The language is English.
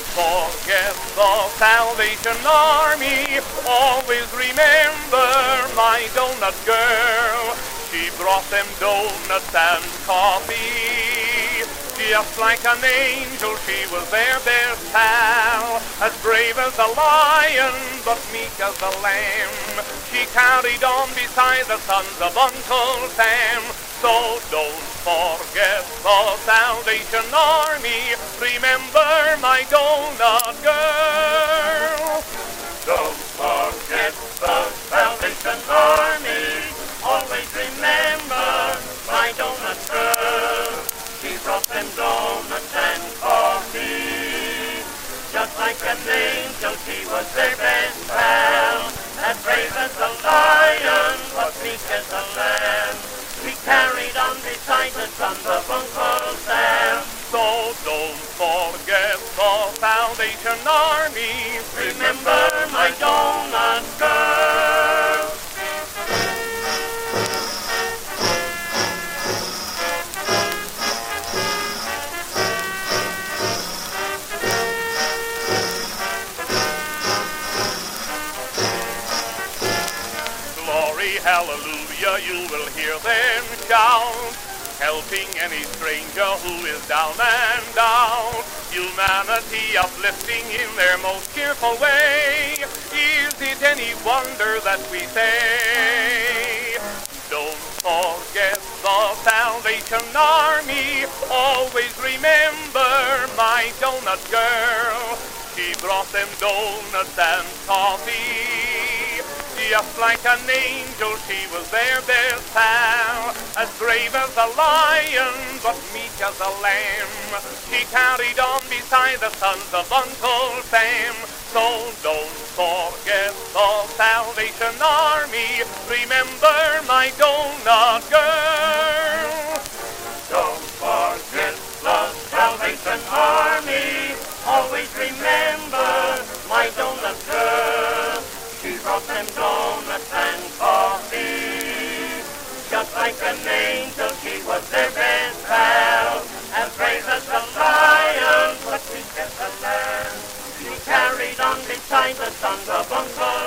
forget the Salvation Army. Always remember my donut girl. She brought them donuts and coffee. Just like an angel, she was their best pal. As brave as a lion, but meek as a lamb. She carried on beside the sons of Uncle Sam. So don't forget the Salvation Army. Remember my donut girl. Don't forget the Salvation Army. Always remember my donut girl. She brought them donuts and coffee. Just like an angel, she was their best pal. As brave as a lion, but meek as a lamb. She carried on beside the sons of Uncle Sam. So don't forget the Salvation Army. Remember my donut girl. Glory, hallelujah, you will hear them shout, helping any stranger who is down and out. Humanity uplifting in their most cheerful way. Is it any wonder that we say, don't forget the Salvation Army. Always remember my donut girl. She brought them donuts and coffee. Just like an angel, she was their best pal. As brave as a lion, but meek as a lamb. She carried on beside the sons of Uncle Sam. So don't forget the Salvation Army. Remember my donut girl. Don't forget the Salvation Army. Always remember my donut girl. She brought them donuts and coffee. Just like an angel, she was their best pal. As brave as a lion, but meek as a lamb. She carried on beside the sons of Uncle